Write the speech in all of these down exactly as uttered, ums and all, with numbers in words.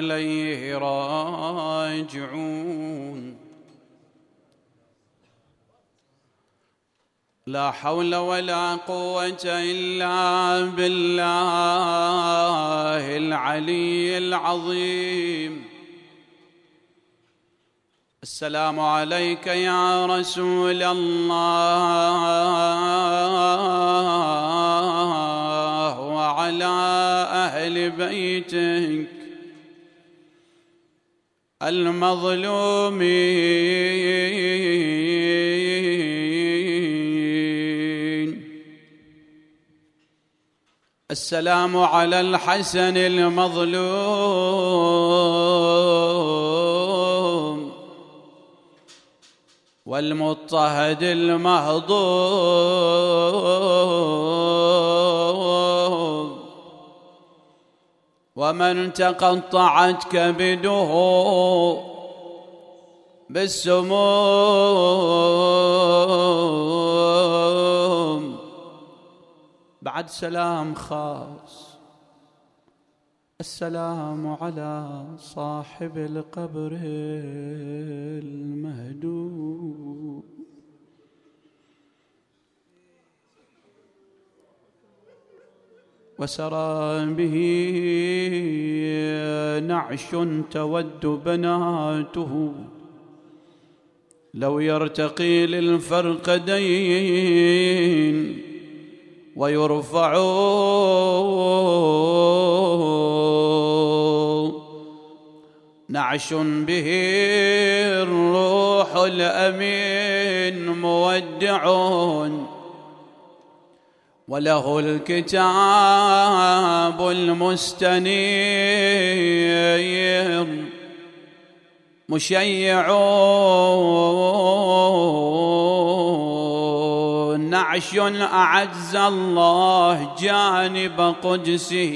إليه راجعون. لا حول ولا قوة إلا بالله العلي العظيم. السلام عليك يا رسول الله وعلى أهل بيتك المظلومين. السلام على الحسن المظلوم والمضطهد المهضوم ومن تقطعت كبده بالسموم. بعد سلام خاص، السلام على صاحب القبر المهدوم. وسرى به نعش تود بناته لو يرتقي للفرقدين ويرفع نعش به الروح الأمين مودع وله الكتاب المستنير مشيع. نعش أعز الله جانب قدسه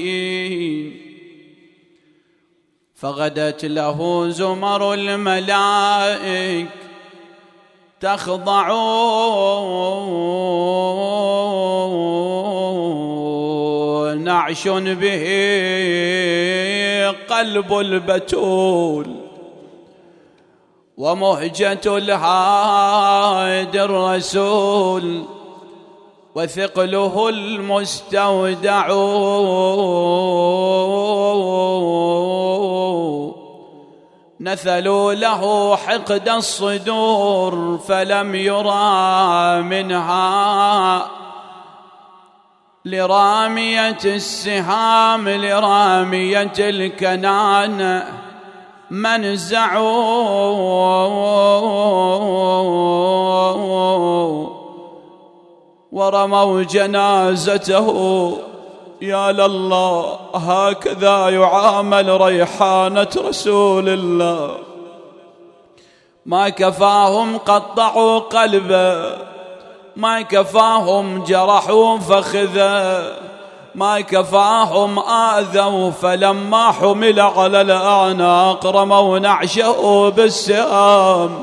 فغدت له زمر الملائك تخضع. نعش به قلب البتول ومهجة الهادي الرسول وثقله المستودع. نثلوا له حقد الصدور فلم يرى منها لرامية السهام لرامية الكنان منزعوا ورموا جنازته. يا لله هكذا يعامل ريحانة رسول الله. ما كفاهم قطعوا قلبه، ما كفاهم جرحوا فخذه، ما كفاهم آذوا فلما حمل على الأعناق رموا نعشه بالسهام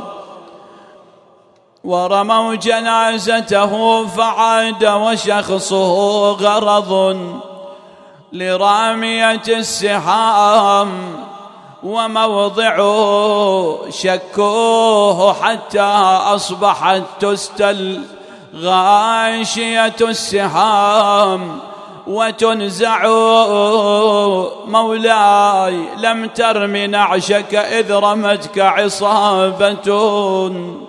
ورموا جنازته فعاد وشخصه غرض لرامية السهام وموضعه شكوه حتى أصبحت تستل غاشية السهام وتنزع. مولاي لم ترم نعشك إذ رمتك عصابة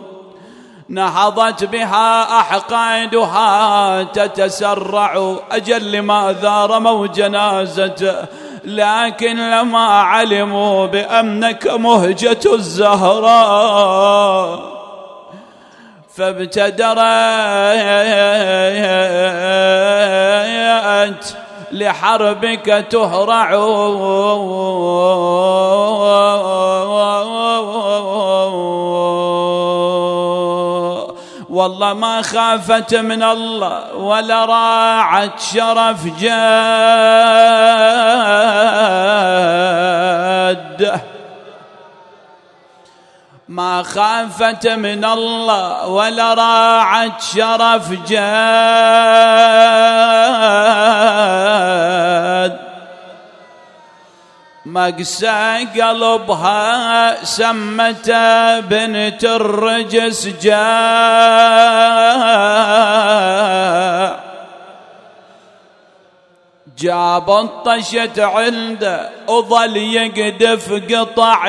نهضت بها أحقادها تتسرع. أجل لماذا رموا جنازته لكن لما علموا بأنك مهجة الزهراء فابتدرت لحربك تهرع. والله ما خافت من الله ولا راعت شرف جاده، ما خافت من الله ولا راعت شرف جاد، مقسى قلبها سمته بنت الرجس جاء جاب طشت عنده وظل يقدف قطع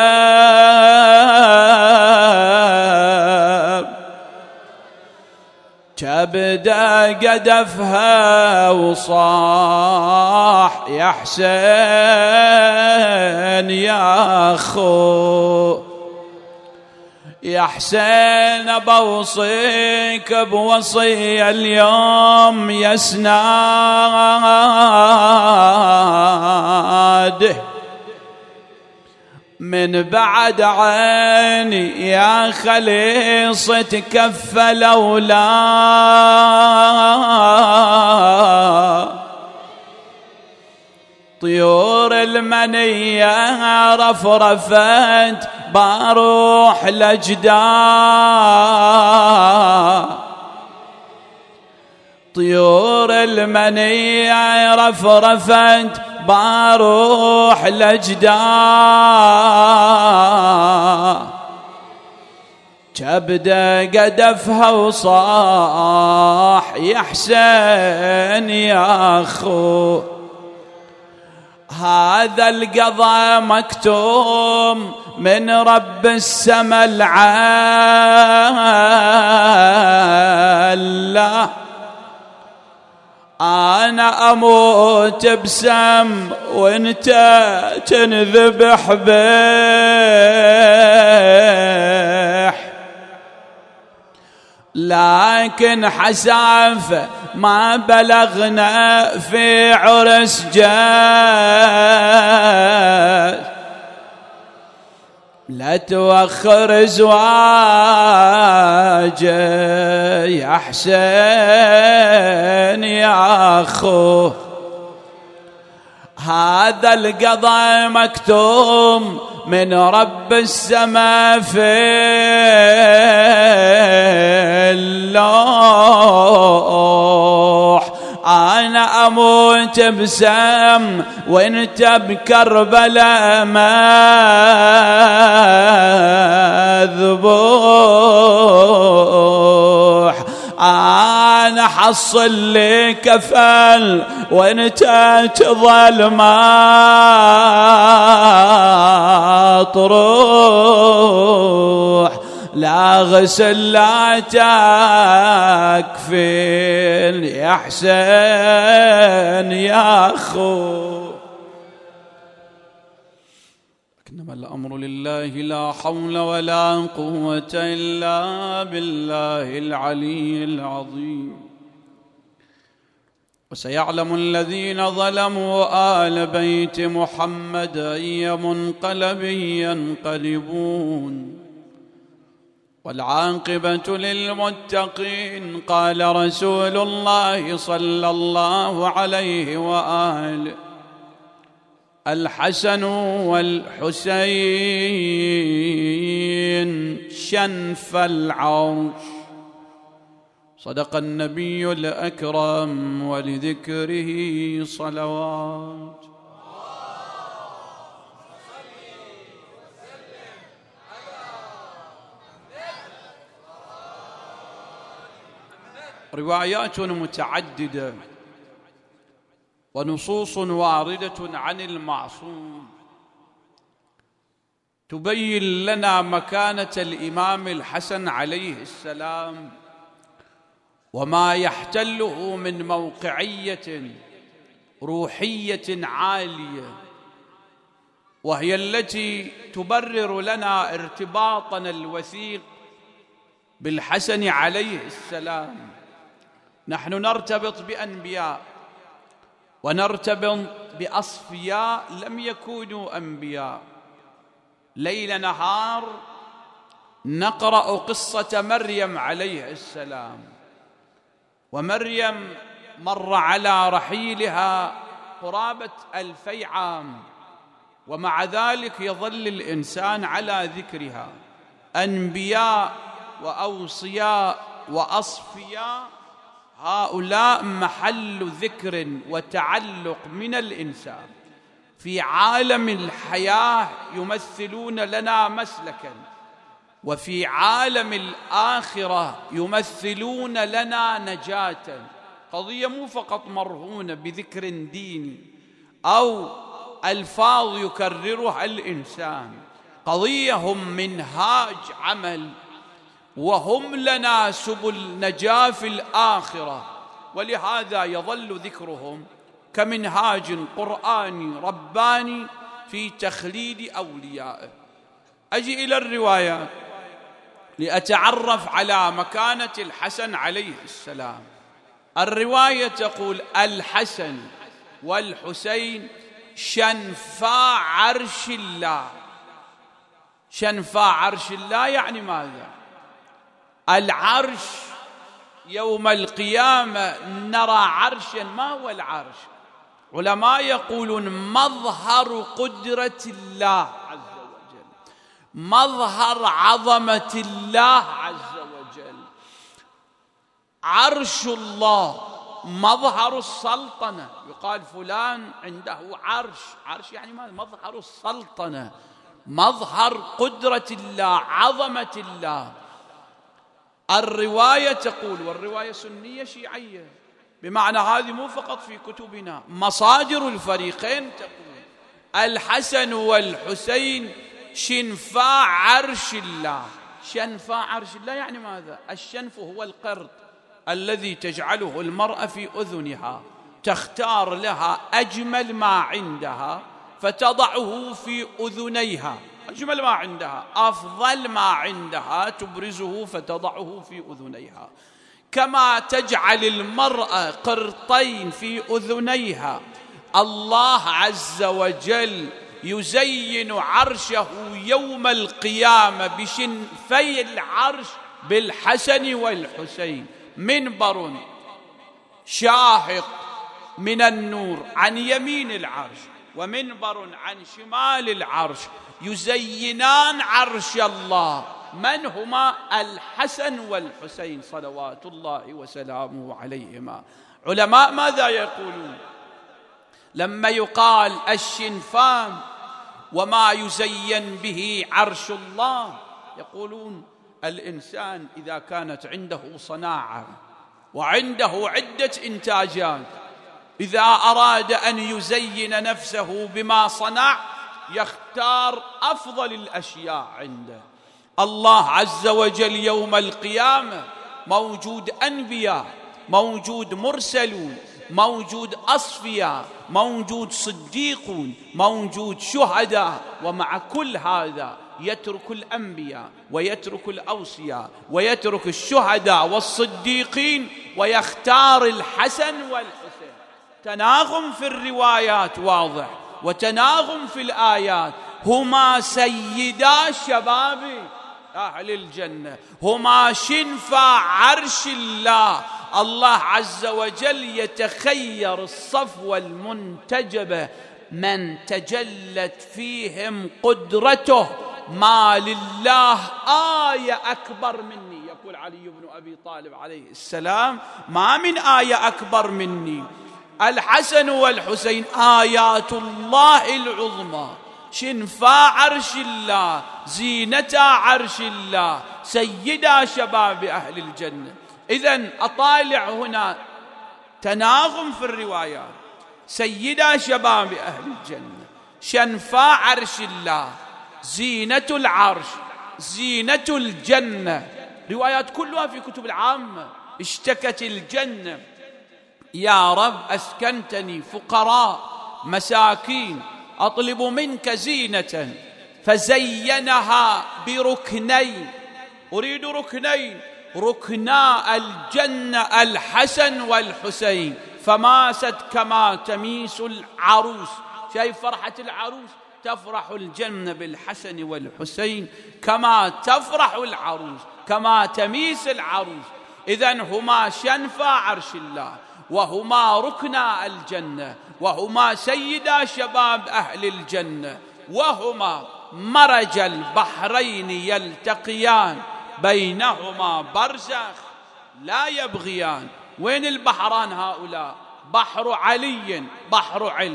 جاب كبدا قدفها وصاح يا حسين يا أخو يا حسين بوصيك بوصية اليوم يا سناده من بعد عيني يا خليصة كف الأولاد طيور المنية رفرفت بروح الأجداد طيور المنية رفرفت بروح الأجداد كبدة قدفها وصاح يا حسين يا أخو هذا القضاء مكتوم من رب السما العالى أنا أموت بسم وانت تنذبح بح لكن حسافة ما بلغنا في عرس جاء لا توخر زواجه يا حسين يا أخو هذا القضاء مكتوم من رب السما في اللوح أنا أموت بسم وانت بكربلاء مذبوح أنا حصل لي كفل وانت تظل ما تروح لا غسل لا تكفل يا حسين يا أخو إنما الأمر لله لا حول ولا قوة إلا بالله العلي العظيم وسيعلم الذين ظلموا آل بيت محمد أي منقلب ينقلبون والعاقبة للمتقين قال رسول الله صلى الله عليه وآله الحسن والحسين شنف العرش صدق النبي الأكرم ولذكره صلوات روايات متعددة ونصوص واردة عن المعصوم تبين لنا مكانة الإمام الحسن عليه السلام وما يحتله من موقعية روحية عالية وهي التي تبرر لنا ارتباطنا الوثيق بالحسن عليه السلام. نحن نرتبط بأنبياء ونرتبط بأصفياء لم يكونوا أنبياء. ليل نهار نقرأ قصة مريم عليه السلام، ومريم مر على رحيلها قرابة ألفي عام، ومع ذلك يظل الإنسان على ذكرها. أنبياء وأوصياء وأصفياء هؤلاء محل ذكر وتعلق من الإنسان، في عالم الحياة يمثلون لنا مسلكا، وفي عالم الآخرة يمثلون لنا نجاة. قضية مو فقط مرهونة بذكر ديني أو ألفاظ يكررها الإنسان، قضية هم منهاج عمل، وهم لنا سبل نجاة في الآخرة، ولهذا يظل ذكرهم كمنهاج قرآني رباني في تخليد أوليائه. أجي إلى الروايات لأتعرف على مكانة الحسن عليه السلام. الرواية تقول: الحسن والحسين شنفا عرش الله. شنفا عرش الله يعني ماذا؟ العرش يوم القيامة نرى عرشا. ما هو العرش؟ علماء يقولون مظهر قدرة الله عز وجل، مظهر عظمة الله عز وجل. عرش الله مظهر السلطنة. يقال فلان عنده عرش، عرش يعني ماذا؟ مظهر السلطنة، مظهر قدرة الله، عظمة الله. الرواية تقول، والرواية سنية شيعية، بمعنى هذه مو فقط في كتبنا، مصادر الفريقين تقول: الحسن والحسين شنفا عرش الله. شنفا عرش الله يعني ماذا؟ الشنف هو القرد الذي تجعله المرأة في أذنها، تختار لها أجمل ما عندها فتضعه في أذنيها، أجمل ما عندها، أفضل ما عندها تبرزه فتضعه في أذنيها. كما تجعل المرأة قرطين في أذنيها، الله عز وجل يزين عرشه يوم القيامة بشنفي العرش بالحسن والحسين، منبر شاهق من النور عن يمين العرش ومنبر عن شمال العرش، يزينان عرش الله. من هما؟ الحسن والحسين صلوات الله وسلامه عليهما. علماء ماذا يقولون لما يقال الشنفان وما يزين به عرش الله؟ يقولون الإنسان إذا كانت عنده صناعة وعنده عدة إنتاجات، إذا أراد أن يزين نفسه بما صنع يختار أفضل الأشياء عنده. الله عز وجل يوم القيامة موجود أنبياء، موجود مرسلون، موجود أصفياء، موجود صديقون، موجود شهداء، ومع كل هذا يترك الأنبياء ويترك الأوصياء ويترك الشهداء والصديقين ويختار الحسن والحسين. تناغم في الروايات واضح وتناغم في الآيات. هما سيدا شباب أهل الجنة، هما شنفا عرش الله. الله عز وجل يتخير الصفوة المنتجبة من تجلت فيهم قدرته. ما لله آية أكبر مني، يقول علي بن أبي طالب عليه السلام: ما من آية أكبر مني. الحسن والحسين آيات الله العظمى، شنفا عرش الله، زينتا عرش الله، سيدا شباب أهل الجنة. إذن أطالع هنا تناغم في الروايات: سيدا شباب أهل الجنة، شنفا عرش الله، زينة العرش، زينة الجنة. روايات كلها في كتب العامة. اشتكت الجنة: يا رب أسكنتني فقراء مساكين، أطلب منك زينة، فزينها بركنين. أريد ركنين، ركنا الجنة الحسن والحسين، فماست كما تميس العروس. شايف فرحة العروس؟ تفرح الجنة بالحسن والحسين كما تفرح العروس، كما تميس العروس. إذن هما شنفا عرش الله، وهما ركنا الجنة، وهما سيدا شباب أهل الجنة، وهما مرج البحرين يلتقيان بينهما برزخ لا يبغيان. وين البحران هؤلاء؟ بحر علي بحر علم،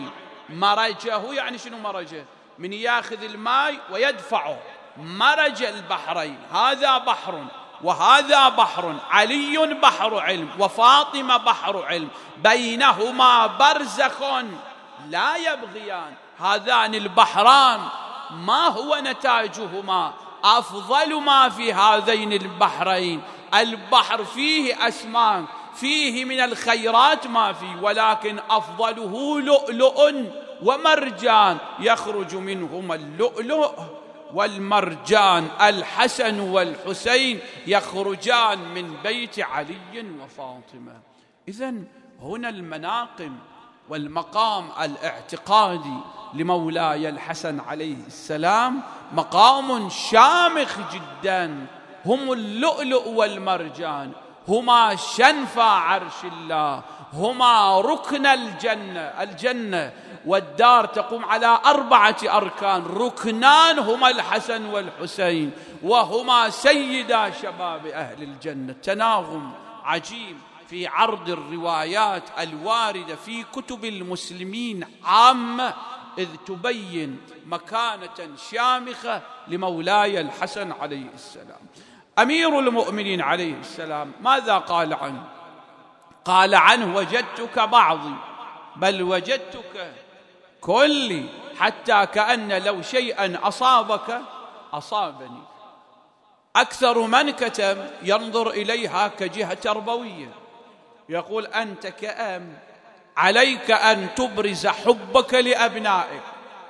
مرجه يعني شنو مرجه؟ من ياخذ الماء ويدفعه، مرج البحرين، هذا بحر وهذا بحر، علي بحر علم وفاطمة بحر علم، بينهما برزخ لا يبغيان. هذان البحران ما هو نتاجهما؟ أفضل ما في هذين البحرين، البحر فيه أسماك، فيه من الخيرات ما فيه، ولكن أفضله لؤلؤ ومرجان، يخرج منهما اللؤلؤ والمرجان، الحسن والحسين يخرجان من بيت علي وفاطمة. إذن هنا المناقب والمقام الاعتقادي لمولاي الحسن عليه السلام مقام شامخ جدا، هم اللؤلؤ والمرجان، هما شنفا عرش الله، هما ركن الجنة. الجنة والدار تقوم على أربعة أركان، ركنان هما الحسن والحسين، وهما سيدا شباب أهل الجنة. تناغم عجيب في عرض الروايات الواردة في كتب المسلمين عامة، إذ تبين مكانة شامخة لمولاي الحسن عليه السلام. أمير المؤمنين عليه السلام ماذا قال عنه؟ قال عنه: وجدتك بعضي بل وجدتك كلي، حتى كأن لو شيئا أصابك أصابني. أكثر من كتم ينظر إليها كجهة تربوية، يقول: أنت كأم عليك أن تبرز حبك لأبنائك،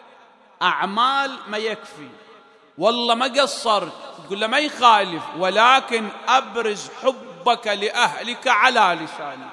أعمال ما يكفي، والله ما قصرت تقول له ما يخالف، ولكن أبرز حبك لأهلك على لسانك.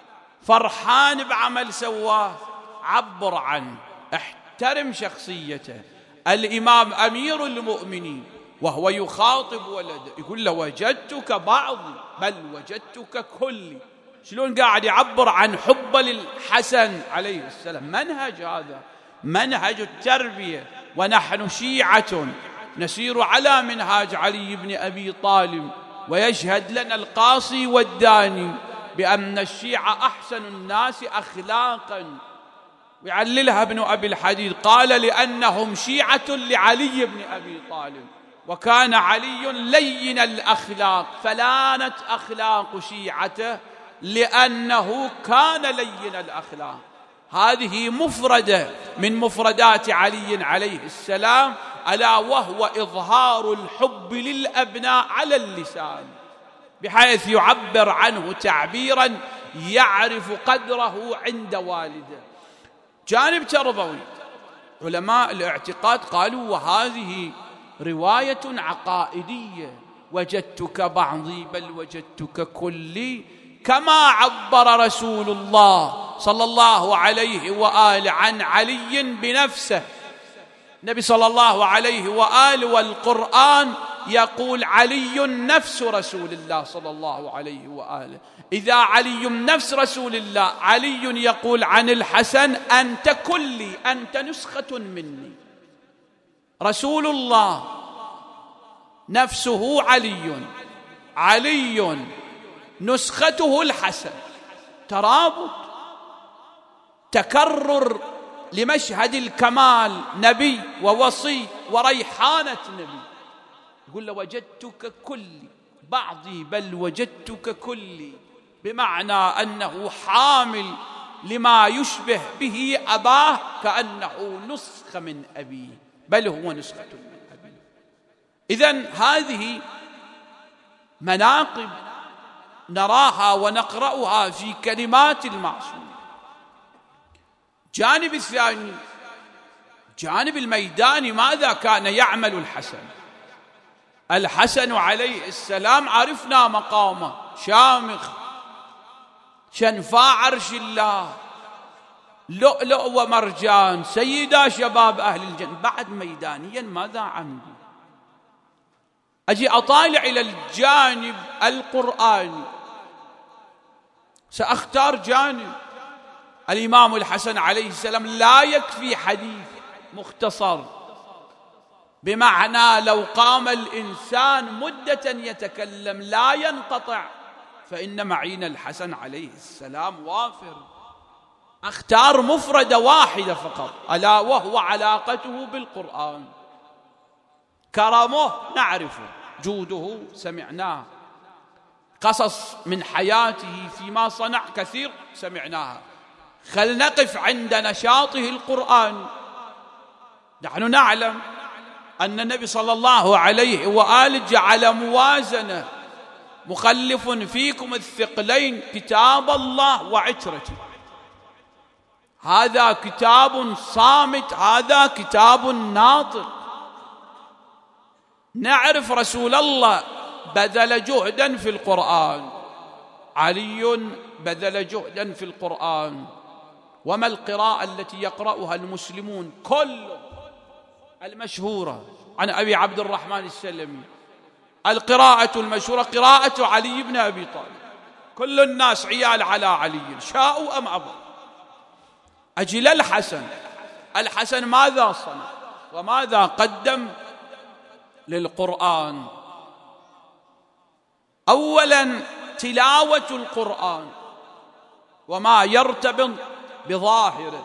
فرحان بعمل سواه، عبر عنه، احترم شخصيته. الإمام أمير المؤمنين وهو يخاطب ولده يقول له: وجدتك بعضي بل وجدتك كلي. شلون قاعد يعبر عن حب للحسن عليه السلام. منهج هذا منهج التربية، ونحن شيعة نسير على منهاج علي بن أبي طالب، ويشهد لنا القاصي والداني بأن الشيعة أحسن الناس أخلاقا. ويعللها ابن أبي الحديد قال: لأنهم شيعة لعلي بن أبي طالب، وكان علي لين الأخلاق، فلانت أخلاق شيعته لأنه كان لين الأخلاق. هذه مفردة من مفردات علي عليه السلام، ألا وهو إظهار الحب للأبناء على اللسان، بحيث يعبر عنه تعبيرا يعرف قدره عند والده. جانب تربوي، علماء الاعتقاد قالوا: وهذه رواية عقائدية، وجدتك بعضي بل وجدتك كلي، كما عبر رسول الله صلى الله عليه وآله عن علي بنفسه. النبي صلى الله عليه وآله والقرآن يقول: علي نفس رسول الله صلى الله عليه وآله. إذا علي نفس رسول الله، علي يقول عن الحسن: أنت كلي، أنت نسخة مني. رسول الله نفسه علي، علي نسخته الحسن. ترابط، تكرر لمشهد الكمال، نبي ووصي وريحانة نبي. يقول له: وجدتك كلي بعضي بل وجدتك كلي، بمعنى أنه حامل لما يشبه به أباه، كأنه نسخة من أبيه، بل هو نسخة من أبيه. إذن هذه مناقب نراها ونقرأها في كلمات المعصوم. جانب الثاني، جانب الميداني، ماذا كان يعمل الحسن؟ الحسن عليه السلام عرفنا مقامه شامخ، شنفاء عرش الله، لؤلؤ ومرجان، سيدا شباب أهل الجنة. بعد ميدانيا ماذا عمل؟ أجي أطالع إلى الجانب القرآني، سأختار جانب. الإمام الحسن عليه السلام لا يكفي حديث مختصر، بمعنى لو قام الإنسان مدة يتكلم لا ينقطع، فإن معين الحسن عليه السلام وافر. اختار مفردة واحدة فقط، ألا وهو علاقته بالقرآن. كرمه نعرفه، جوده سمعناه، قصص من حياته فيما صنع كثير سمعناها. خل نقف عند نشاطه القرآن. نحن نعلم أن النبي صلى الله عليه وآله جعل موازنة: مخلف فيكم الثقلين كتاب الله وعترته. هذا كتاب صامت، هذا كتاب ناطق. نعرف رسول الله بذل جهدا في القرآن، علي بذل جهدا في القرآن. وما القراءة التي يقرأها المسلمون كلهم المشهورة عن أبي عبد الرحمن السلمي؟ القراءة المشهورة قراءة علي بن أبي طالب. كل الناس عيال على علي، شاءوا أم أبوا. أجل الحسن، الحسن ماذا صنع وماذا قدم للقرآن؟ أولا تلاوة القرآن وما يرتبط بظاهره.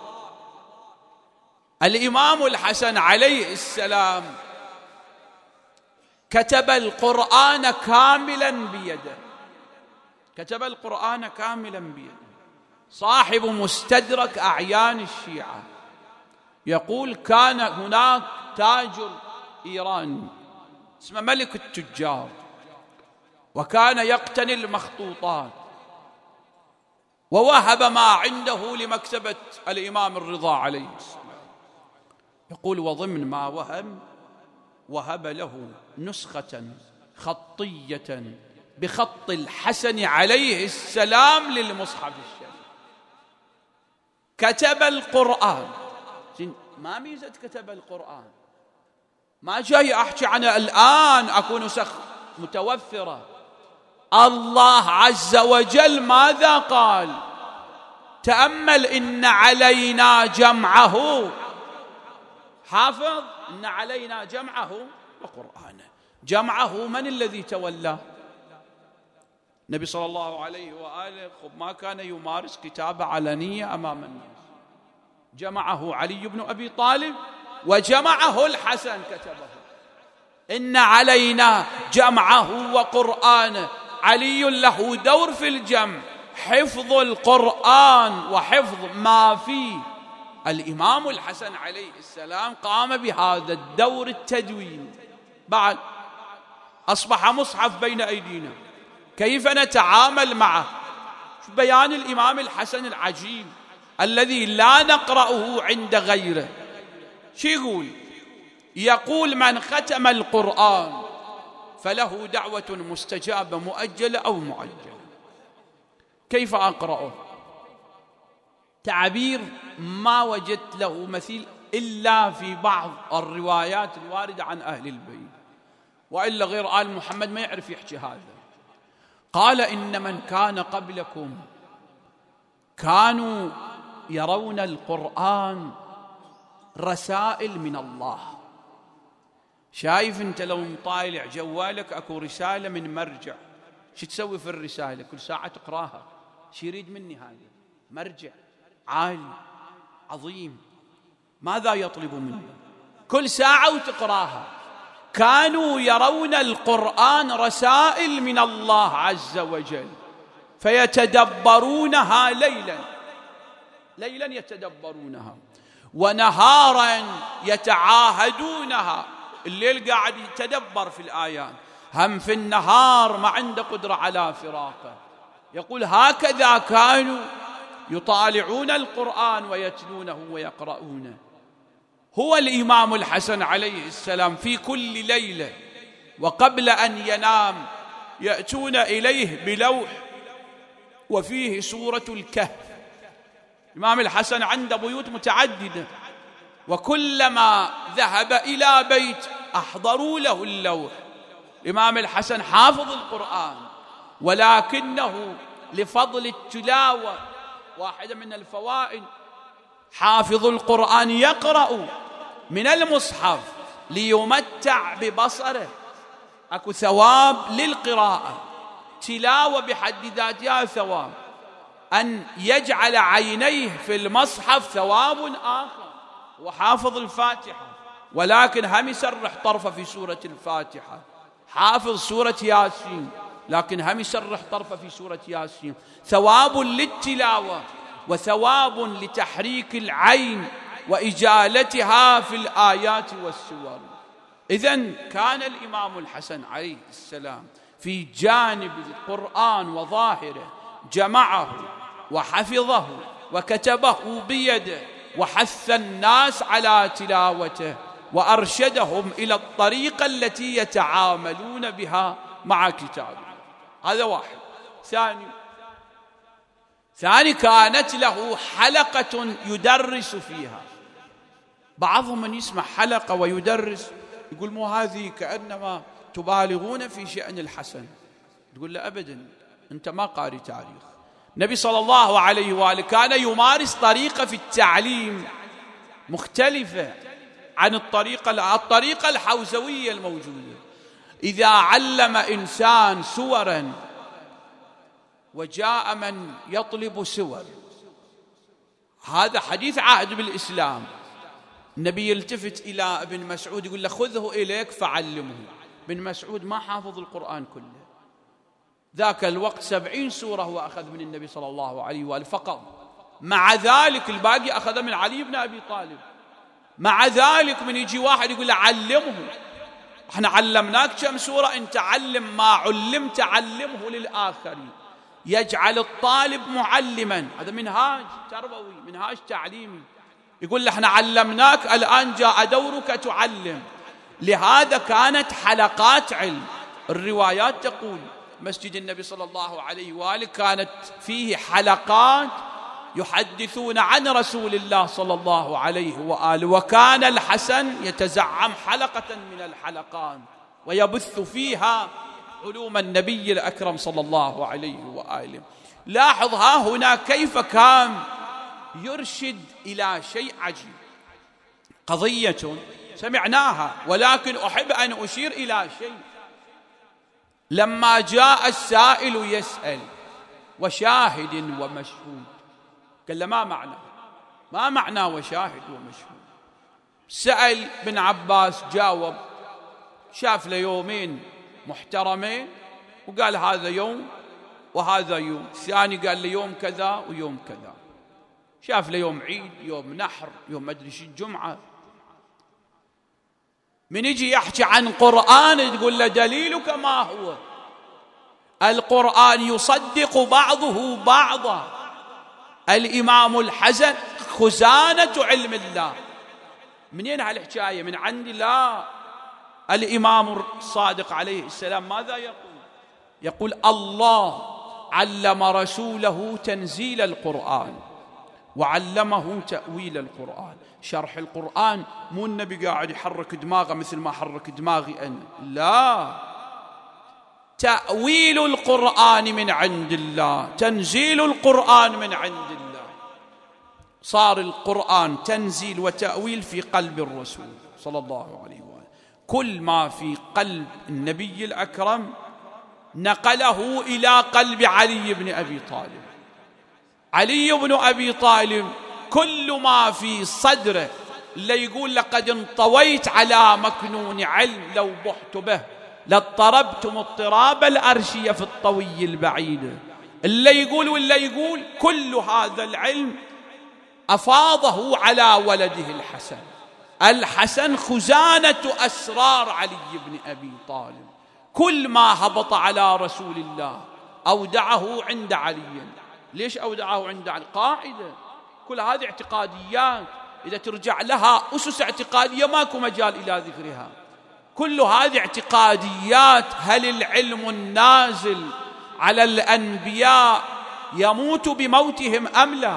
الإمام الحسن عليه السلام كتب القرآن كاملا بيده، كتب القرآن كاملا بيده. صاحب مستدرك أعيان الشيعة يقول: كان هناك تاجر إيراني اسمه ملك التجار، وكان يقتني المخطوطات، ووهب ما عنده لمكتبة الإمام الرضا عليه السلام. يقول: وضمن ما وهب وهب له نسخة خطية بخط الحسن عليه السلام للمصحف الشريف. كتب القرآن. ما ميزة كتب القرآن؟ ما جاي أحكي عنه الآن أكون نسخ متوفرة. الله عز وجل ماذا قال؟ تأمل: إن علينا جمعه، حافظ، إن علينا جمعه وقرآنه. جمعه من الذي تولاه؟ النبي صلى الله عليه وآله ما كان يمارس كتابة علنية أمام الناس. جمعه علي بن أبي طالب وجمعه الحسن كتبه. إن علينا جمعه وقرآنه. علي له دور في الجمع، حفظ القرآن وحفظ ما فيه. الإمام الحسن عليه السلام قام بهذا الدور التدوين. بعد أصبح مصحف بين أيدينا، كيف نتعامل معه؟ بيان الإمام الحسن العجيب الذي لا نقرأه عند غيره. شو يقول؟ يقول: من ختم القرآن فله دعوة مستجابة مؤجلة أو معجلة. كيف أقرأه؟ تعبير ما وجدت له مثيل إلا في بعض الروايات الواردة عن أهل البيت، وإلا غير آل محمد ما يعرف يحكي هذا. قال: إن من كان قبلكم كانوا يرون القرآن رسائل من الله. شايف أنت لو مطالع جوالك أكو رسالة من مرجع، شو تسوي في الرسالة؟ كل ساعة تقراها. شو يريد مني هذا؟ مرجع عالي عظيم، ماذا يطلب مني؟ كل ساعة وتقراها. كانوا يرون القرآن رسائل من الله عز وجل فيتدبرونها ليلا، ليلا يتدبرونها، ونهارا يتعاهدونها. الليل قاعد يتدبر في الآيات، هم في النهار ما عنده قدرة على فراقه. يقول: هكذا كانوا يطالعون القرآن ويتلونه ويقرؤونه. هو الإمام الحسن عليه السلام في كل ليلة وقبل أن ينام يأتون إليه بلوح وفيه سورة الكهف. الإمام الحسن عنده بيوت متعددة، وكلما ذهب إلى بيت أحضروا له اللوح. الإمام الحسن حافظ القرآن، ولكنه لفضل التلاوة واحدة من الفوائد: حافظ القرآن يقرأ من المصحف ليمتع ببصره. أكو ثواب للقراءة، تلاوة بحد ذاتها ثواب. أن يجعل عينيه في المصحف ثواب آخر وحافظ الفاتحة، ولكن هم يسرح طرفه في سورة الفاتحة، حافظ سورة ياسين لكن هم يسرح طرفه في سورة ياسين، ثواب للتلاوة وثواب لتحريك العين وإجالتها في الآيات والسور. إذن كان الإمام الحسن عليه السلام في جانب القرآن وظاهره جمعه وحفظه وكتبه بيده، وحث الناس على تلاوته وأرشدهم إلى الطريقة التي يتعاملون بها مع كتابه. هذا واحد. ثاني ثاني كانت له حلقة يدرس فيها. بعضهم من يسمع حلقة ويدرس يقول مو هذه كأنما تبالغون في شأن الحسن. تقول له أبدا، أنت ما قاري تاريخ. النبي صلى الله عليه وآله كان يمارس طريقة في التعليم مختلفة عن الطريقة الطريقة الحوزوية الموجودة. إذا علم إنسان سورا وجاء من يطلب سور، هذا حديث عهد بالإسلام، النبي يلتفت إلى ابن مسعود يقول له خذه إليك فعلمه. ابن مسعود ما حافظ القرآن كله، ذاك الوقت سبعين سورة هو أخذ من النبي صلى الله عليه وآله فقط، مع ذلك الباقي أخذ من علي بن أبي طالب. مع ذلك من يجي واحد يقول له علمه، احنا علمناك كم سورة، انت علم ما علمت علمه للآخرين. يجعل الطالب معلما، هذا منهاج تربوي، منهاج تعليمي. يقول له احنا علمناك، الآن جاء دورك تعلم. لهذا كانت حلقات علم. الروايات تقول مسجد النبي صلى الله عليه وآله كانت فيه حلقات يحدثون عن رسول الله صلى الله عليه وآله، وكان الحسن يتزعم حلقة من الحلقات ويبث فيها علوم النبي الأكرم صلى الله عليه وآله. لاحظ ها هنا كيف كان يرشد إلى شيء عجيب. قضية سمعناها، ولكن أحب أن أشير إلى شيء. لما جاء السائل يسأل وشاهد ومشهود، قال له ما معنى ما معنى وشاهد ومشهود؟ سأل بن عباس جاوب، شاف له يومين محترمين وقال هذا يوم وهذا يوم. الثاني قال له يوم كذا ويوم كذا. شاف له يوم عيد، يوم نحر، يوم ما ادري شو الجمعة. من يجي يحكي عن قرآن تقول له دليلك ما هو؟ القرآن يصدق بعضه بعضا. الإمام الحسن خزانة علم الله. منين هالحكاية؟ من عندي؟ لا، الإمام الصادق عليه السلام ماذا يقول؟ يقول الله علم رسوله تنزيل القرآن وعلمه تأويل القرآن. شرح القرآن مو النبي قاعد يحرك دماغه مثل ما حرك دماغي أنا، لا، تأويل القرآن من عند الله، تنزيل القرآن من عند الله. صار القرآن تنزيل وتأويل في قلب الرسول صلى الله عليه وآله. كل ما في قلب النبي الأكرم نقله إلى قلب علي بن أبي طالب. علي بن أبي طالب كل ما في صدره اللي يقول لقد انطويت على مكنون علم لو بحت به لاضطربتم اضطراب الأرشية في الطوي البعيد. اللي يقول واللي يقول كل هذا العلم أفاضه على ولده الحسن. الحسن خزانة أسرار علي بن أبي طالب. كل ما هبط على رسول الله أودعه عند علي. ليش أودعه عند علي؟ قاعدة. كل هذه اعتقاديات إذا ترجع لها أسس اعتقادية ماكو مجال إلى ذكرها. كل هذه اعتقاديات. هل العلم النازل على الأنبياء يموت بموتهم أم لا؟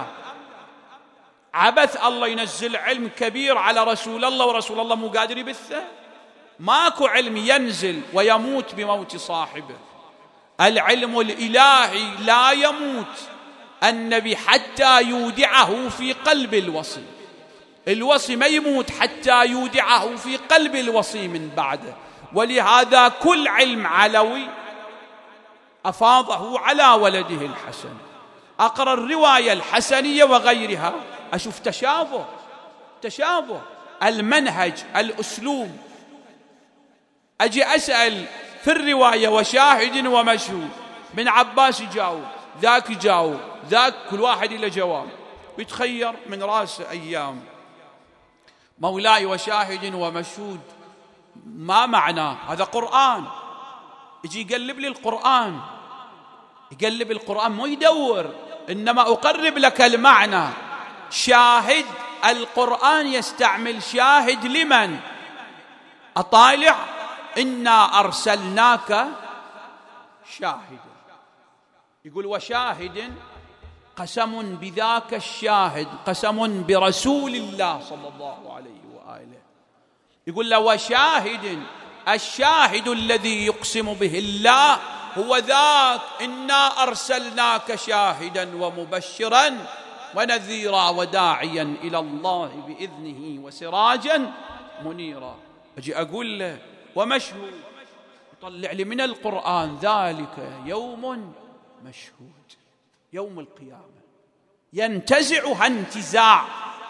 عبث الله ينزل علم كبير على رسول الله ورسول الله مو قادر يبثه؟ ماكو علم ينزل ويموت بموت صاحبه. العلم الإلهي لا يموت. النبي حتى يودعه في قلب الوصي. الوصي ما يموت حتى يودعه في قلب الوصي من بعده. ولهذا كل علم علوي أفاضه على ولده الحسن. أقرأ الرواية الحسنية وغيرها أشوف تشابه تشابه المنهج الأسلوب. أجي أسأل في الرواية وشاهد ومشهود، ابن عباس يجاوب، ذاك يجاوب، ذاك كل واحد له جواب، يتخير من راسه أيام. مولاي وشاهد ومشهود ما معناه؟ هذا قرآن. يجي يقلب لي القرآن، يقلب القرآن مو يدور، إنما أقرب لك المعنى. شاهد القرآن يستعمل شاهد لمن؟ أطالع إنا أرسلناك شاهدا، يقول وشاهد قسم بذاك الشاهد، قسم برسول الله صلى الله عليه وآله. يقول له وشاهد، الشاهد الذي يقسم به الله هو ذاك إنا أرسلناك شاهدا ومبشرا ونذيرا وداعيا إلى الله بإذنه وسراجا منيرا. أجي أقول له ومشهود، يطلع لي من القرآن ذلك يوم مشهود، يوم القيامة ينتزعها انتزاع،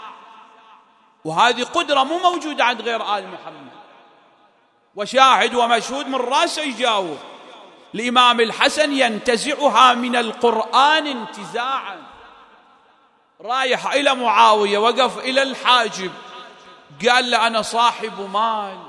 وهذه قدرة مو موجودة عند غير آل محمد. وشاهد ومشهود من راسه يجاوب. الإمام الحسن ينتزعها من القرآن انتزاعا. رايح إلى معاوية، وقف إلى الحاجب، قال له أنا صاحب مال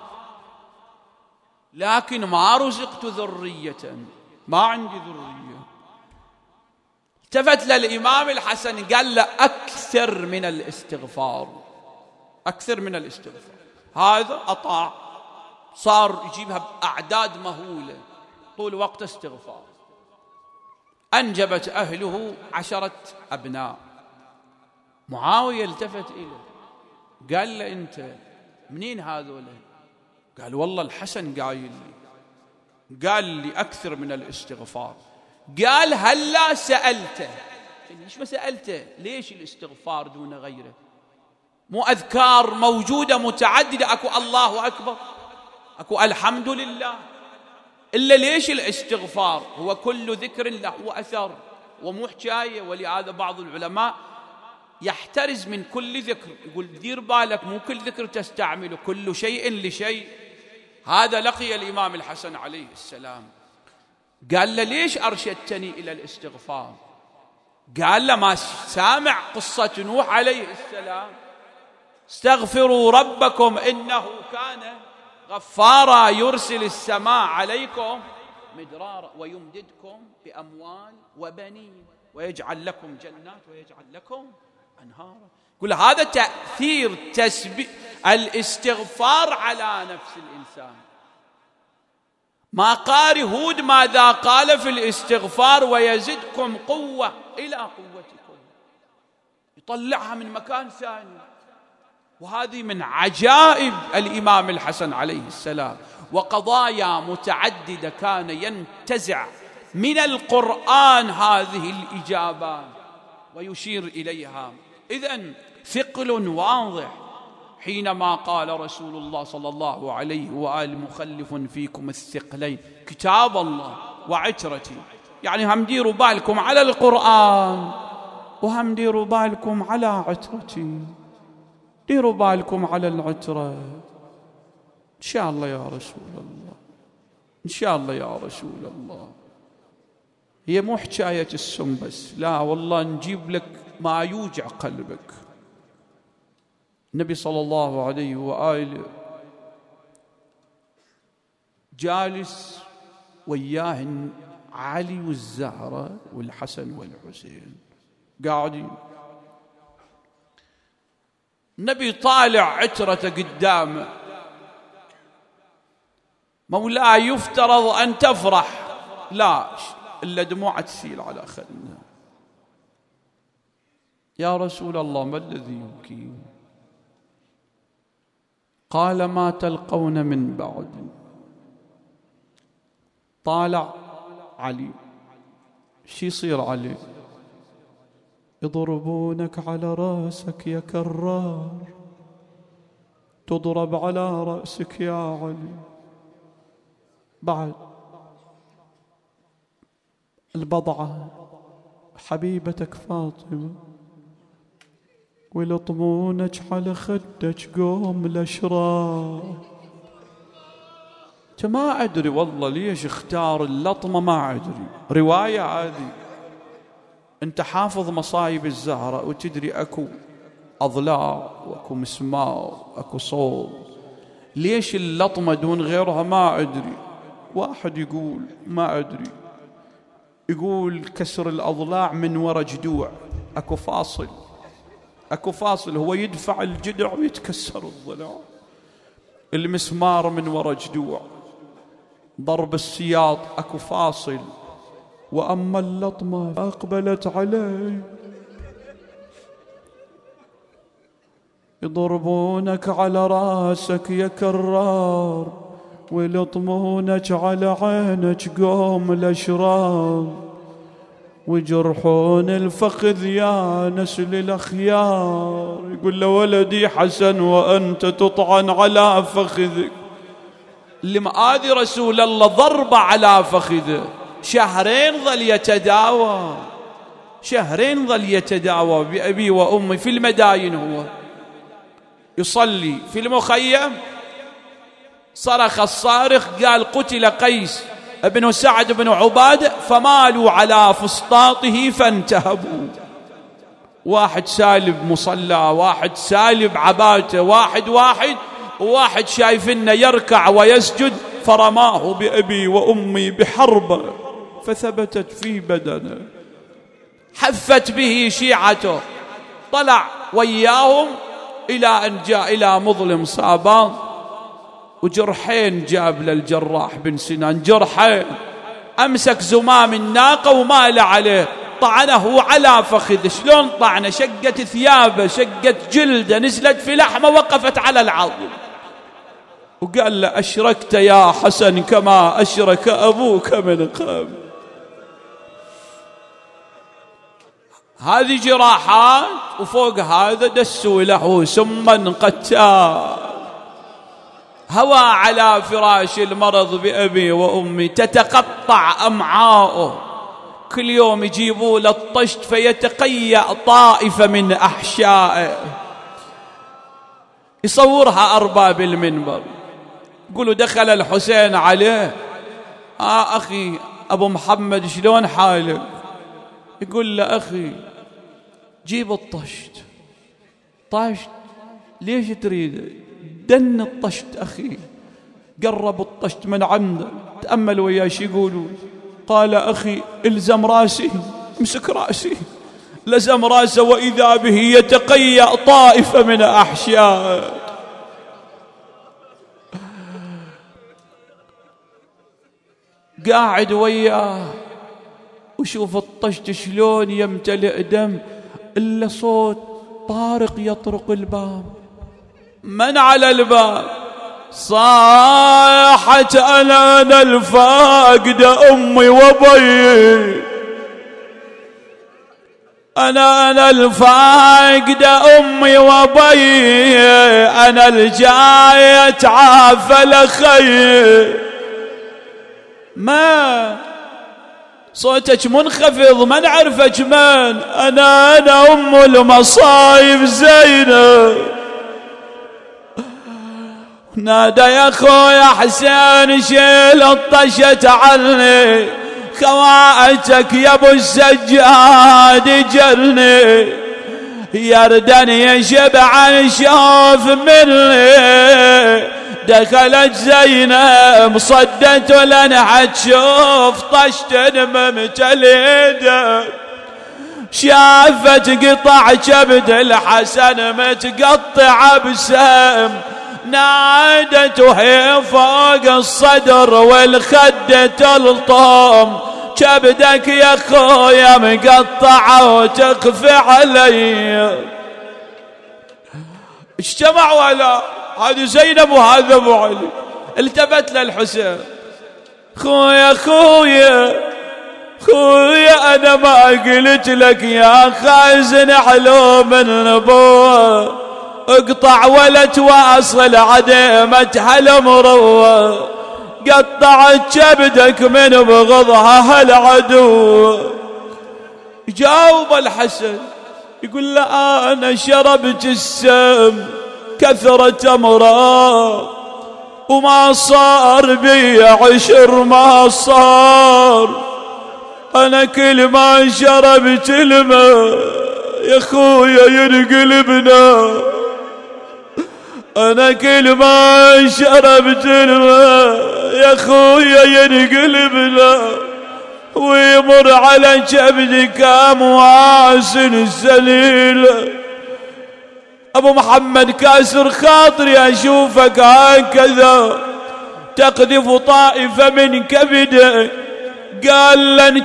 لكن ما رزقت ذرية، ما عندي ذرية. التفت للإمام الحسن قال له أكثر من الاستغفار، أكثر من الاستغفار. هذا أطاع، صار يجيبها بأعداد مهولة طول وقت استغفار. أنجبت أهله عشرة أبناء. معاوية التفت إليه قال له أنت منين هذول؟ قال والله الحسن قايل لي، قال لي أكثر من الاستغفار. قال هلا سألته؟ ليش ما سألته؟ ليش الاستغفار دون غيره؟ مو أذكار موجودة متعددة، أكو الله أكبر، أكو الحمد لله، إلا ليش الاستغفار؟ هو كل ذكر له أثر ومو حكاية. ولهذا بعض العلماء يحترز من كل ذكر، يقول دير بالك مو كل ذكر تستعمله، كل شيء لشيء. هذا لقي الإمام الحسن عليه السلام، قال له ليش أرشدتني إلى الاستغفار؟ قال له ما سامع قصة نوح عليه السلام؟ استغفروا ربكم إنه كان غفارا يرسل السماء عليكم مدرارا ويمددكم بأموال وبنين ويجعل لكم جنات ويجعل لكم أنهارا. كل هذا تأثير تسبيح الاستغفار على نفس الإنسان. ما قال هود ماذا قال في الاستغفار؟ ويزدكم قوة إلى قوتكم، يطلعها من مكان ثاني. وهذه من عجائب الإمام الحسن عليه السلام. وقضايا متعددة كان ينتزع من القرآن هذه الإجابات ويشير إليها. إذن ثقل واضح حينما قال رسول الله صلى الله عليه وآله مخلف فيكم الثقلين كتاب الله وعترتي. يعني هم ديروا بالكم على القرآن، وهم ديروا بالكم على عترتي، ديروا بالكم على العترة. إن شاء الله يا رسول الله، إن شاء الله يا رسول الله. هي مو حكاية السم بس، لا والله نجيب لك ما يوجع قلبك. النبي صلى الله عليه وآله جالس وياه علي والزهرة والحسن والحسين قاعدين. النبي طالع عترته قدامه. مولاي يفترض أن تفرح، لا إلا دموع تسيل على خدنا. يا رسول الله ما الذي يبكي؟ قال ما تلقون من بعد. طالع علي، شي يصير علي؟ يضربونك على رأسك يا كرار، تضرب على رأسك يا علي. بعد البضعة حبيبتك فاطمة ويلطمونك على خدك قوم الأشرار. ما أدري والله ليش اختار اللطمة، ما أدري. رواية هذه، أنت حافظ مصايب الزهرة وتدري أكو أضلاع وأكو مسمار وأكو صوب، ليش اللطمة دون غيرها ما أدري. واحد يقول ما أدري، يقول كسر الأضلاع من وراء جدوع، أكو فاصل، أكو فاصل، هو يدفع الجدع ويتكسر الضلع. المسمار من وراء جدوع، ضرب السياط أكو فاصل. وأما اللطمة أقبلت علي، يضربونك على راسك يا كرار ويلطمونك على عينك قوم الأشرار، ويجرحون الفخذ يا نسل الأخيار. يقول له ولدي حسن وأنت تطعن على فخذك. لمآذي رسول الله ضرب على فخذه، شهرين ظل يتداوى، شهرين ظل يتداوى بأبي وأمي في المداين. هو يصلي في المخيم، صرخ الصارخ قال قتل قيس ابن سعد بن عبادة، فمالوا على فسطاطه فانتهبوا. واحد سالب مصلى، واحد سالب عباته، واحد واحد وواحد شايفنا يركع ويسجد، فرماه بأبي وأمي بحربة فثبتت في بدنه. حفت به شيعته، طلع وياهم إلى أن جاء إلى مظلم صابان، وجرحين جاب للجراح بن سنان، جرحين. أمسك زمام الناقة ومال عليه، طعنه على فخذ. شلون طعنه؟ شقت ثيابه، شقت جلده، نزلت في لحمه، وقفت على العظم. وقال له أشركت يا حسن كما أشرك أبوك من قبل. هذه جراحات، وفوق هذا دسوا له سما قتال. هوى على فراش المرض بأبي وأمي، تتقطع أمعاؤه، كل يوم يجيبوا له الطشت فيتقيأ طائفة من أحشائه. يصورها أرباب المنبر، يقولوا دخل الحسين عليه، آه أخي أبو محمد شلون حالك؟ يقول له أخي جيب الطشت. طشت ليش تريد؟ دن الطشت أخي. قرب الطشت من عنده، تأمل وياه شو يقولوا. قال أخي الزم راسي، امسك راسي. لزم راسه وإذا به يتقيأ طائفة من أحشائه. قاعد وياه وشوف الطشت شلون يمتلئ دم، إلا صوت طارق يطرق الباب. من على الباب؟ صاحت أنا أنا الفاقد أمي وبي، أنا أنا الفاقد أمي وبي، أنا الجاي أتعافى لخي. ما صوتك منخفض، ما نعرفك من. أنا أنا أم المصايب زينب. نادى يا خويا حسين شيل الطشت عني، خواتك يا ابو السجاد جرني، يردن يشبع شوف مني. دخلت زينب صدت لنها تشوف طشت ممتليده، شافت قطع كبد الحسن متقطع بسم، نادت وهي فوق الصدر والخد تلطم، كبدك يا خويا مقطعه وتخفي علي. اجتمعوا على هذه زينب وهذا ابو علي. التفت للحسين، خويا خويا خويا انا ما قلت لك يا خازن علوم النبوة، اقطع ولا تواصل عديمة هالمروة، قطعت كبدك من بغضها هالعدو. جاوب الحسن يقول له أنا شربت السم كثرة أمراض وما صار بي عشر ما صار. أنا كل ما شربت الماء يا خويا ينقلبنا، أنا كل ما شربت الماء يا خويا ينقلبنا، ويمر على كبدك أمواس سليلة. أبو محمد كاسر خاطري أشوفك هكذا تقذف طائفة من كبدك. قال لن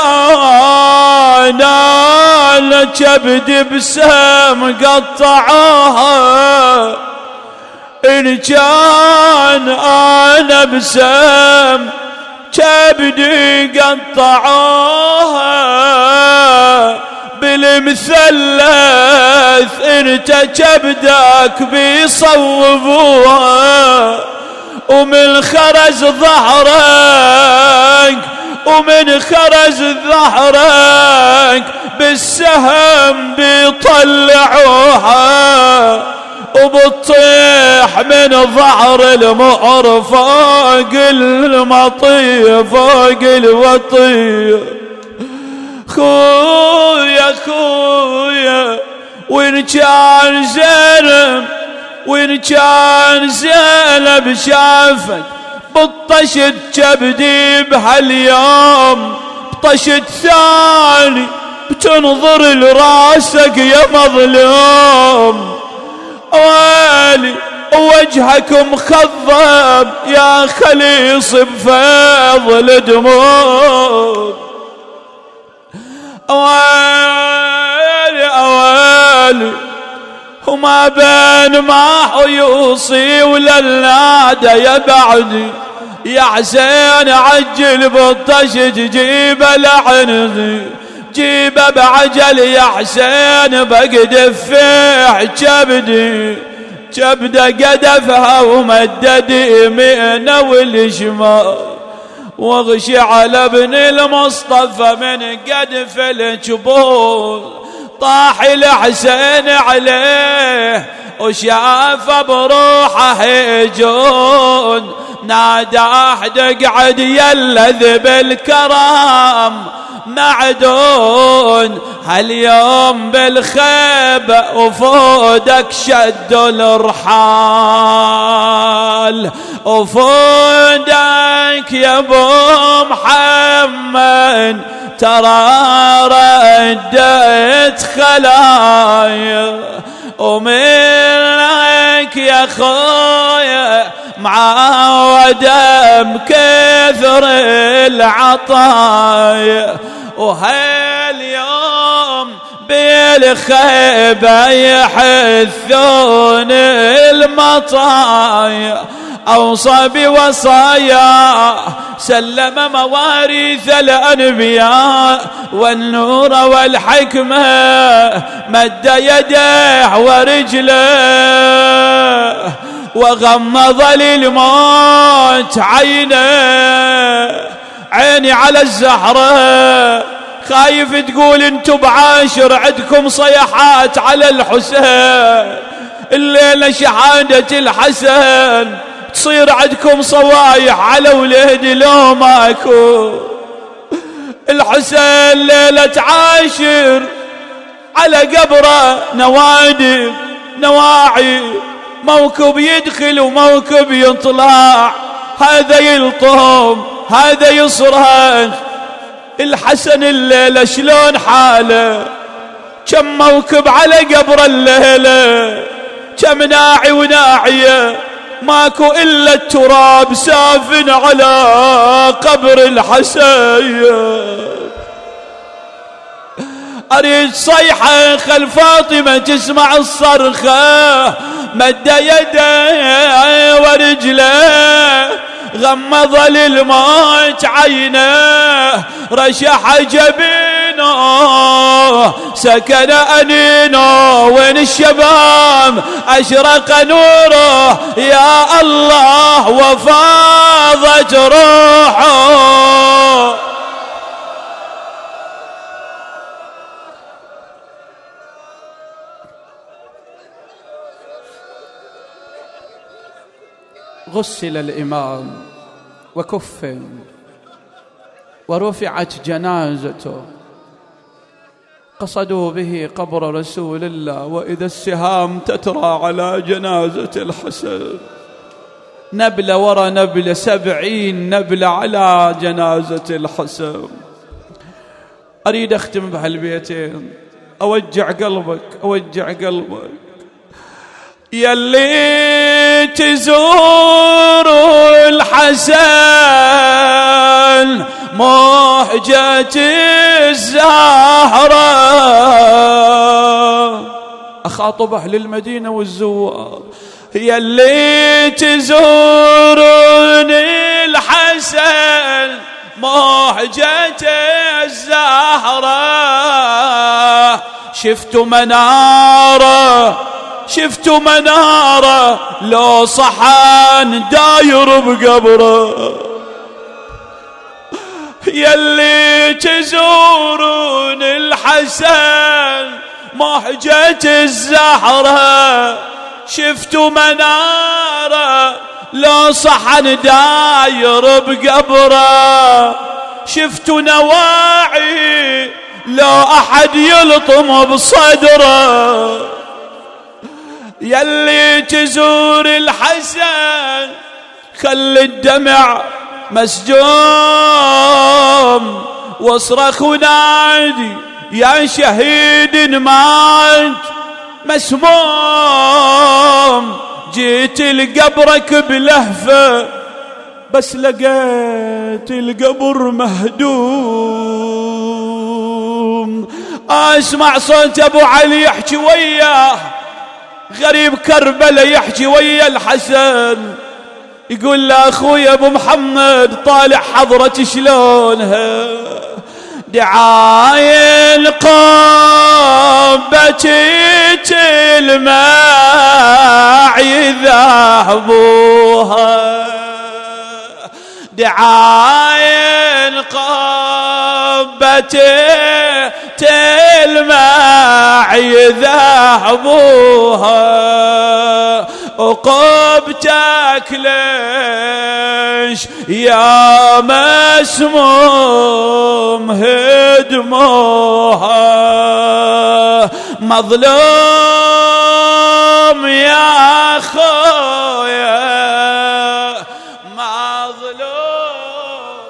كان أنا كبدي بسهم قطعوها، إن كان أنا بسهم كبدي قطعوها، بالمثلث انت كبدك بيصوبوها، ومن خرج ظهرك ومن خرج ظهرك بالسهم بيطلعوها، وبتطيح من ظهر المؤر فوق المطية فوق الوطية. خويا خويا وإن كان زينب وإن كان زينب شافك بطشت كبدي بهاليوم، بطشت ثاني بتنظر لراسك يا مظلوم. ويلي وجهك مخضب يا خليص بفضل دموع. أوالي أوالي وما بين ما يوصي ولا النادى يا بعدي، يا حسين عجل بالطش تجيب لعنذي، جيبه بعجل يا حسين بقدف فيه كبدي، كبده قدفها ومدد يمينه والشمال، واغشي على ابن المصطفى من قدف الجبول. طاح الحسين عليه وشاف بروحه يجون، ناداه دقعد يلذ بالكرام معدون، هاليوم بالخيبة وفودك شدوا الرحال، وفودك يا ابو محمد ترى ردت خلايا، ومنك يا خويا معودة بكثر العطايا، وهاليوم بالخيبة يحثون المطايا، أوصى بوصايا سلم مواريث الأنبياء والنور والحكمة، مد يديه ورجله وغمض للموت عينه. عيني على الزهرة خايف تقول انتو بعاشر عندكم صيحات على الحسين، الليلة شهادة الحسن تصير عندكم صوايح على ولادي لو ماكو. الحسين ليلة عاشر على قبره نوادي نواعي، موكب يدخل وموكب يطلع، هذا يلطم هذا يصرخ. الحسن الليلة شلون حاله؟ كم موكب على قبر الليلة، كم ناعي وناعية، ماكو إلا التراب سافن على قبر الحسين. أريد صيحة خل فاطمة تسمع الصرخة، مد يده ورجله غمض للموت عينه، رشح جبينه سكن أنينه، وين الشباب أشرق نوره يا الله وفاضت روحه. غسل الإمام وكفن ورفعت جنازته، قصدوا به قبر رسول الله، وإذا السهام تترى على جنازة الحسن، نبلة ورا نبلة، سبعين نبلة على جنازة الحسن. أريد أختم بهالبيتين، أوجع قلبك أوجع قلبك يلي تزور الحسن مهجة الزهرة. أخاطب أهل المدينة والزوار، يلي تزورون الحسن مهجة الزهرة، شفت منارة شفت منارة لو صحان داير بقبره. يلي تزورون الحسن مهجة الزهرة، شفت منارة لو صحن داير بقبره، شفت نواعي لو أحد يلطم بصدره. يلي تزور الحسن خل الدمع مسجوم، واصرخ ونادي يا شهيد مات مسموم. جيت لقبرك بلهفة بس لقيت القبر مهدوم. اسمع صوت ابو علي يحكي وياه، غريب كربلاء يحكي ويا الحسن، يقول له اخويا ابو محمد طالع حضرة شلونها. دعاي القبة الماء يذهبوها، دعاي القبة الماء يذهبوها. عقبتك ليش يا مسموم هدموها. مظلوم يا خويا مظلوم،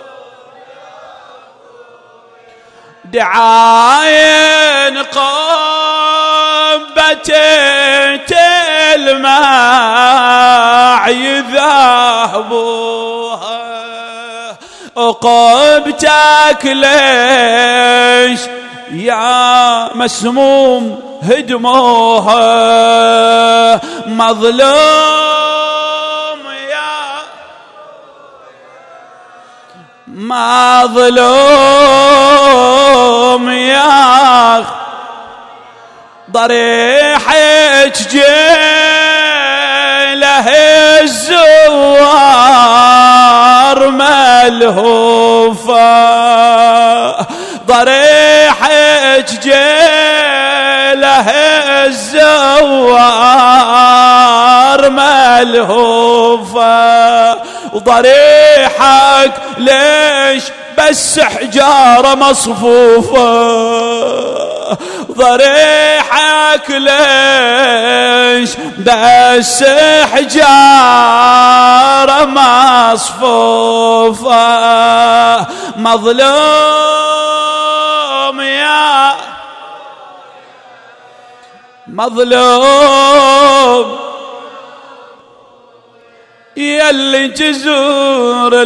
دعاين قبة الماء يذهبوها. عقبتك ليش يا مسموم هدموها. مظلوم يا مظلوم يا ضريحك جيله الزوار ملهوفة، ضريحك جيله الزوار ملهوفة. وضريحك ليش بس حجارة مصفوفة، ضريحك ليش بس حجارة مصفوفة. مظلوم يا مظلوم يلي تزور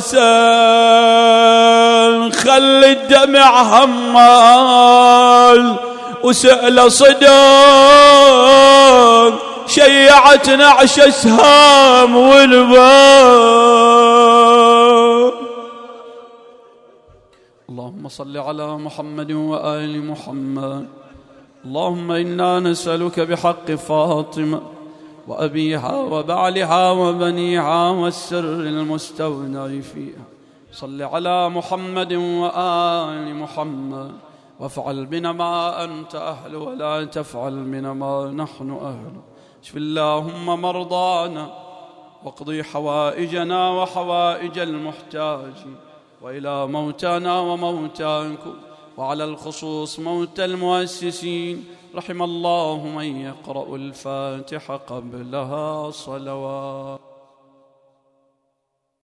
الحسن خلي الدمع همال وسأل صدام شيعت نعش اسهام والباب. اللهم صل على محمد وآل محمد. اللهم إنا نسألك بحق فاطمة وأبيها وبعلها وبنيها والسر المستودع فيها، صل على محمد وآل محمد وافعل بنا ما أنت أهل ولا تفعل بنا ما نحن أهل. اشف اللهم مرضانا واقضي حوائجنا وحوائج المحتاجين، وإلى موتانا وموتاكم، وعلى الخصوص موتى المؤسسين. رحم الله من يقرأ الفاتحة قبلها صلوات.